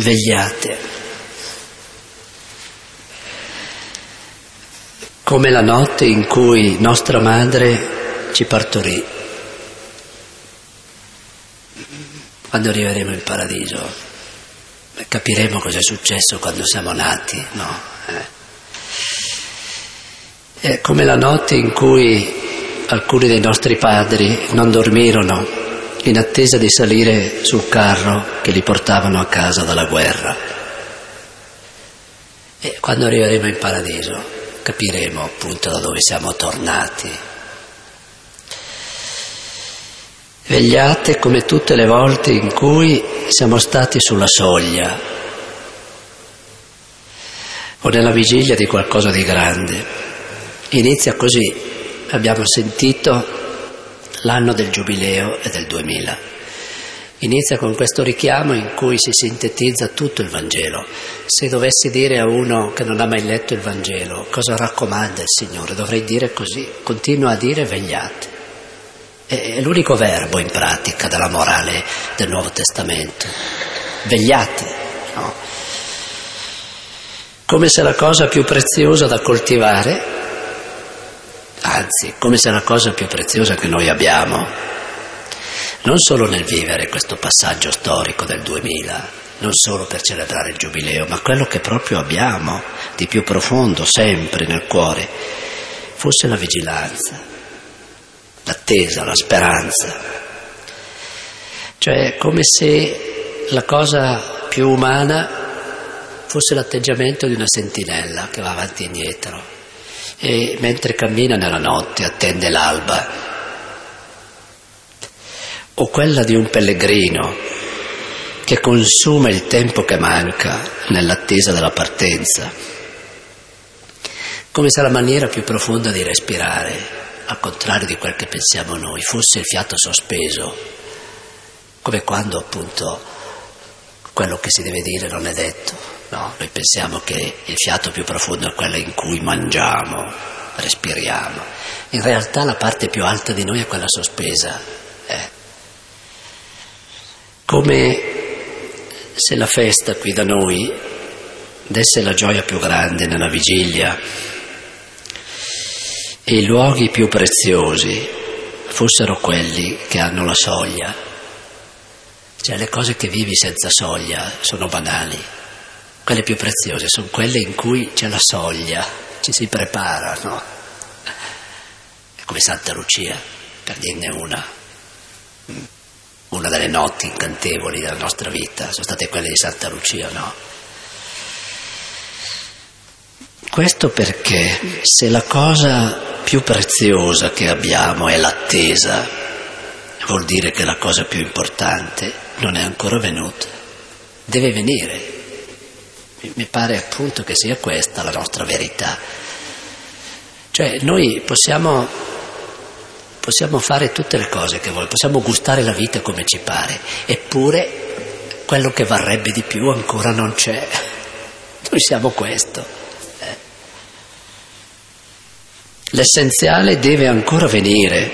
vegliate. Come la notte in cui nostra madre ci partorì. Quando arriveremo in paradiso capiremo cosa è successo quando siamo nati, no? È come la notte in cui alcuni dei nostri padri non dormirono in attesa di salire sul carro che li portavano a casa dalla guerra. E quando arriveremo in paradiso capiremo appunto da dove siamo tornati. Vegliate come tutte le volte in cui siamo stati sulla soglia o nella vigilia di qualcosa di grande. Inizia così, abbiamo sentito l'anno del Giubileo e del 2000. Inizia con questo richiamo in cui si sintetizza tutto il Vangelo. Se dovessi dire a uno che non ha mai letto il Vangelo cosa raccomanda il Signore, dovrei dire così, continua a dire vegliate. È l'unico verbo in pratica della morale del Nuovo Testamento. Vegliate, no? Come se la cosa più preziosa da coltivare, anzi, come se la cosa più preziosa che noi abbiamo, non solo nel vivere questo passaggio storico del 2000, non solo per celebrare il Giubileo, ma quello che proprio abbiamo di più profondo sempre nel cuore, fosse la vigilanza, l'attesa, la speranza. Cioè come se la cosa più umana fosse l'atteggiamento di una sentinella che va avanti e indietro e mentre cammina nella notte attende l'alba, o quella di un pellegrino che consuma il tempo che manca nell'attesa della partenza, come se la maniera più profonda di respirare, al contrario di quel che pensiamo noi, fosse il fiato sospeso, come quando appunto quello che si deve dire non è detto, no? Noi pensiamo che il fiato più profondo è quello in cui mangiamo, respiriamo. In realtà la parte più alta di noi è quella sospesa. Come se la festa qui da noi desse la gioia più grande nella vigilia e i luoghi più preziosi fossero quelli che hanno la soglia. Cioè le cose che vivi senza soglia sono banali, quelle più preziose sono quelle in cui c'è la soglia, ci si prepara, no? È come Santa Lucia, per dirne una delle notti incantevoli della nostra vita, sono state quelle di Santa Lucia, no? Questo perché se la cosa più preziosa che abbiamo è l'attesa, vuol dire che la cosa più importante non è ancora venuta, deve venire. Mi pare appunto che sia questa la nostra verità. Cioè noi possiamo fare tutte le cose che vogliamo, possiamo gustare la vita come ci pare, eppure quello che varrebbe di più ancora non c'è. Noi siamo questo. L'essenziale deve ancora venire.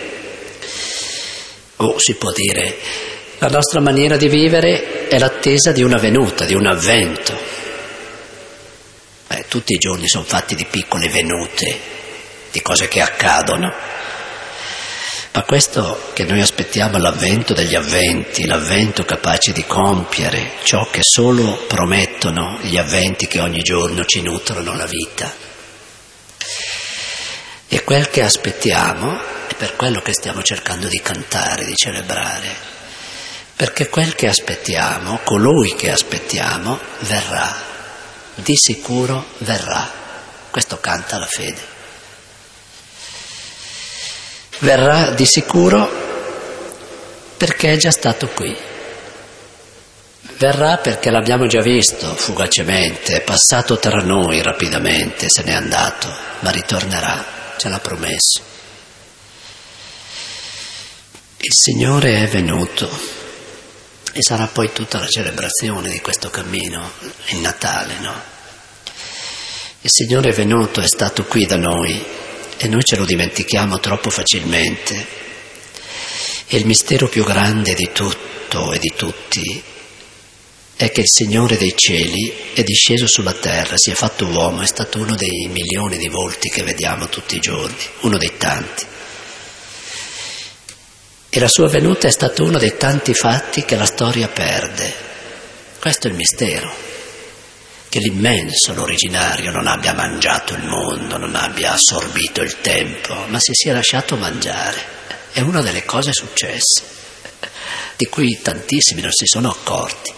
O si può dire, la nostra maniera di vivere è l'attesa di una venuta, di un avvento. Tutti i giorni sono fatti di piccole venute, di cose che accadono. Ma questo che noi aspettiamo è l'avvento degli avventi, l'avvento capace di compiere ciò che solo promettono gli avventi che ogni giorno ci nutrono la vita. E quel che aspettiamo è per quello che stiamo cercando di cantare, di celebrare, perché quel che aspettiamo, colui che aspettiamo, verrà, di sicuro verrà. Questo canta la fede. Verrà di sicuro perché è già stato qui. Verrà perché l'abbiamo già visto fugacemente, è passato tra noi rapidamente, se n'è andato, ma ritornerà. Ce l'ha promesso. Il Signore è venuto e sarà poi tutta la celebrazione di questo cammino, il Natale, no? Il Signore è venuto, è stato qui da noi e noi ce lo dimentichiamo troppo facilmente. E il mistero più grande di tutto e di tutti è che il Signore dei cieli è disceso sulla terra, si è fatto uomo, è stato uno dei milioni di volti che vediamo tutti i giorni, uno dei tanti. E la sua venuta è stato uno dei tanti fatti che la storia perde. Questo è il mistero, che l'immenso, l'originario, non abbia mangiato il mondo, non abbia assorbito il tempo, ma si sia lasciato mangiare. È una delle cose successe, di cui tantissimi non si sono accorti.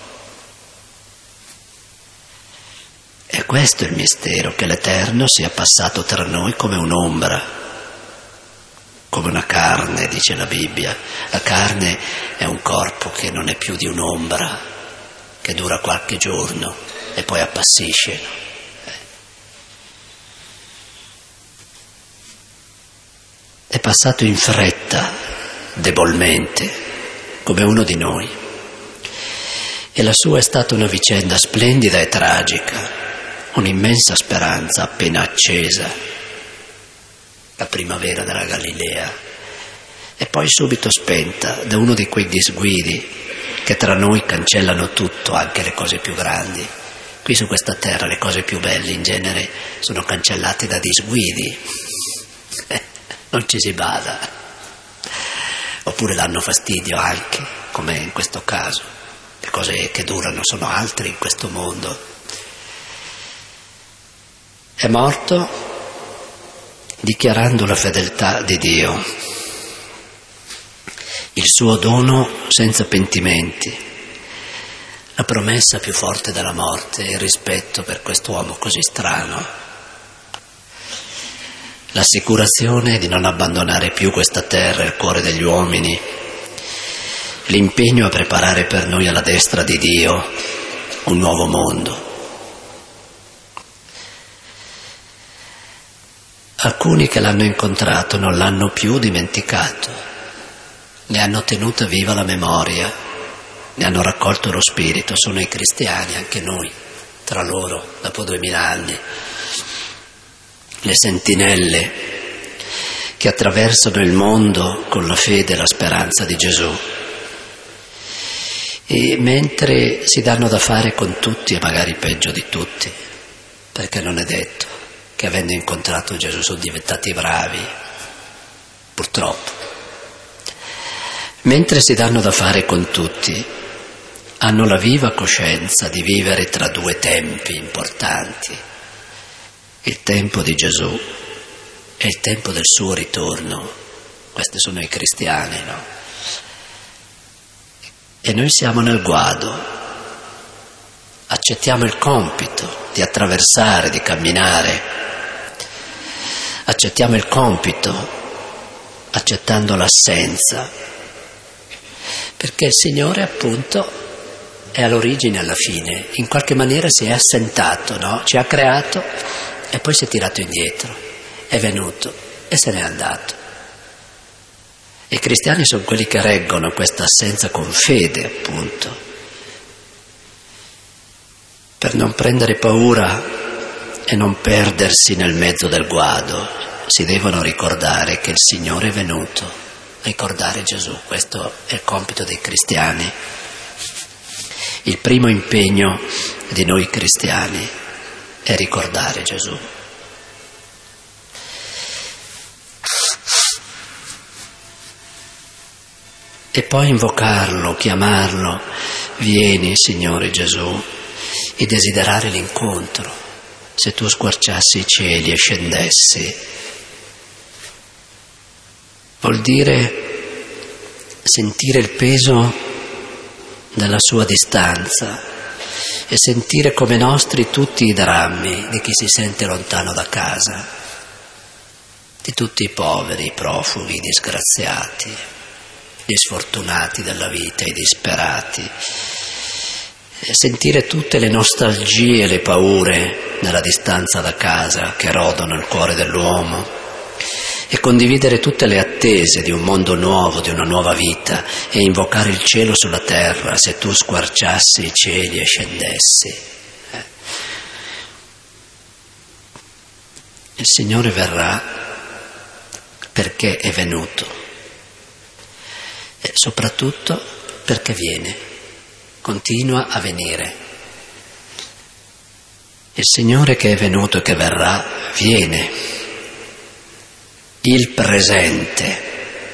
E questo è il mistero, che l'Eterno sia passato tra noi come un'ombra, come una carne, dice la Bibbia. La carne è un corpo che non è più di un'ombra, che dura qualche giorno e poi appassisce. È passato in fretta, debolmente, come uno di noi. E la sua è stata una vicenda splendida e tragica, un'immensa speranza appena accesa, la primavera della Galilea, e poi subito spenta da uno di quei disguidi che tra noi cancellano tutto, anche le cose più grandi. Qui su questa terra le cose più belle in genere sono cancellate da disguidi, non ci si bada, oppure danno fastidio anche, come in questo caso. Le cose che durano sono altre in questo mondo. È morto dichiarando la fedeltà di Dio, il suo dono senza pentimenti, la promessa più forte della morte, il rispetto per quest'uomo così strano, l'assicurazione di non abbandonare più questa terra e il cuore degli uomini, l'impegno a preparare per noi alla destra di Dio un nuovo mondo. Alcuni che l'hanno incontrato non l'hanno più dimenticato, ne hanno tenuta viva la memoria, ne hanno raccolto lo spirito, sono i cristiani, anche noi, tra loro, dopo 2000 anni, le sentinelle che attraversano il mondo con la fede e la speranza di Gesù. E mentre si danno da fare con tutti, e magari peggio di tutti, perché non è detto che avendo incontrato Gesù sono diventati bravi, purtroppo. Mentre si danno da fare con tutti, hanno la viva coscienza di vivere tra due tempi importanti, il tempo di Gesù e il tempo del suo ritorno. Questi sono i cristiani, no? E noi siamo nel guado, accettiamo il compito di attraversare, di camminare. Accettiamo il compito, accettando l'assenza, perché il Signore appunto è all'origine, alla fine, in qualche maniera si è assentato, no? Ci ha creato e poi si è tirato indietro, è venuto e se n'è andato. I cristiani sono quelli che reggono questa assenza con fede, appunto, per non prendere paura e non perdersi nel mezzo del guado. Si devono ricordare che il Signore è venuto, ricordare Gesù. Questo è il compito dei cristiani. Il primo impegno di noi cristiani è ricordare Gesù. E poi invocarlo, chiamarlo, vieni Signore Gesù, e desiderare l'incontro. Se tu squarciassi i cieli e scendessi, vuol dire sentire il peso della sua distanza e sentire come nostri tutti i drammi di chi si sente lontano da casa, di tutti i poveri, i profughi, i disgraziati, gli sfortunati della vita, i disperati, sentire tutte le nostalgie e le paure nella distanza da casa che rodano il cuore dell'uomo e condividere tutte le attese di un mondo nuovo, di una nuova vita e invocare il cielo sulla terra se tu squarciassi i cieli e scendessi. Il Signore verrà perché è venuto e soprattutto perché viene. continua a venire. Il Signore che è venuto e che verrà, viene. Il presente.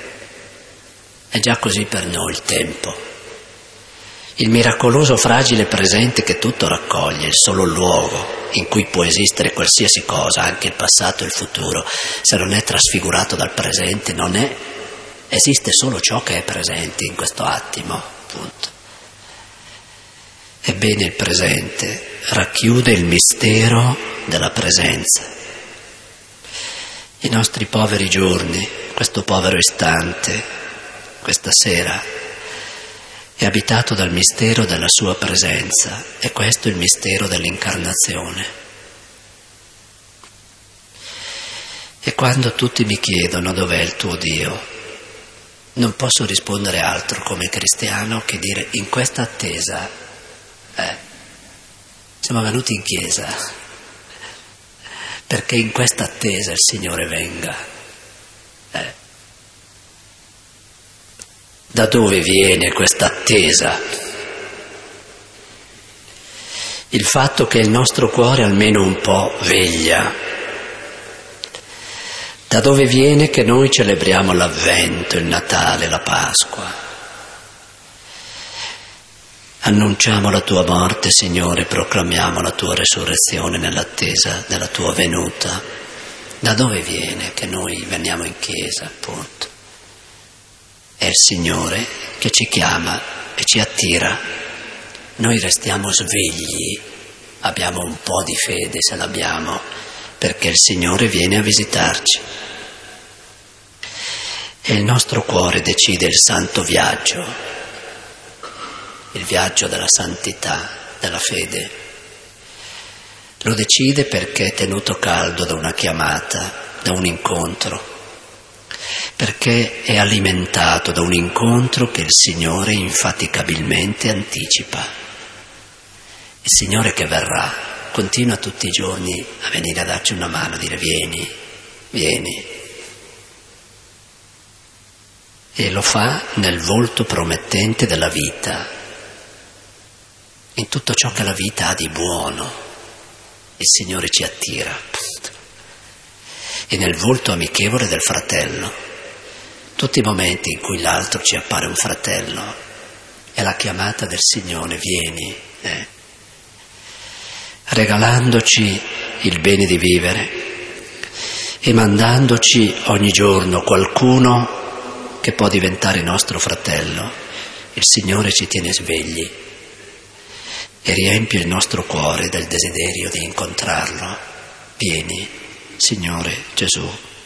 È già così per noi il tempo. Il miracoloso fragile presente che tutto raccoglie, il solo luogo in cui può esistere qualsiasi cosa, anche il passato e il futuro, se non è trasfigurato dal presente, esiste solo ciò che è presente in questo attimo, punto. Ebbene, il presente racchiude il mistero della presenza. I nostri poveri giorni, questo povero istante, questa sera, è abitato dal mistero della sua presenza, e questo è il mistero dell'incarnazione. E quando tutti mi chiedono dov'è il tuo Dio, non posso rispondere altro come cristiano che dire: in questa attesa siamo venuti in chiesa, perché in questa attesa il Signore venga. Da dove viene questa attesa? Il fatto che il nostro cuore almeno un po' veglia. Da dove viene che noi celebriamo l'Avvento, il Natale, la Pasqua? Annunciamo la tua morte, Signore, proclamiamo la tua resurrezione nell'attesa della tua venuta. Da dove viene che noi veniamo in chiesa, appunto? È il Signore che ci chiama e ci attira. Noi restiamo svegli, abbiamo un po' di fede se l'abbiamo, perché il Signore viene a visitarci. E il nostro cuore decide il santo viaggio, il viaggio della santità, della fede. Lo decide perché è tenuto caldo da una chiamata, da un incontro, perché è alimentato da un incontro che il Signore infaticabilmente anticipa. Il Signore che verrà continua tutti i giorni a venire a darci una mano, a dire: vieni, vieni. E lo fa nel volto promettente della vita, in tutto ciò che la vita ha di buono. Il Signore ci attira, e nel volto amichevole del fratello. Tutti i momenti in cui l'altro ci appare un fratello è la chiamata del Signore: vieni, regalandoci il bene di vivere e mandandoci ogni giorno qualcuno che può diventare nostro fratello. Il Signore ci tiene svegli e riempie il nostro cuore del desiderio di incontrarlo. Vieni, Signore Gesù.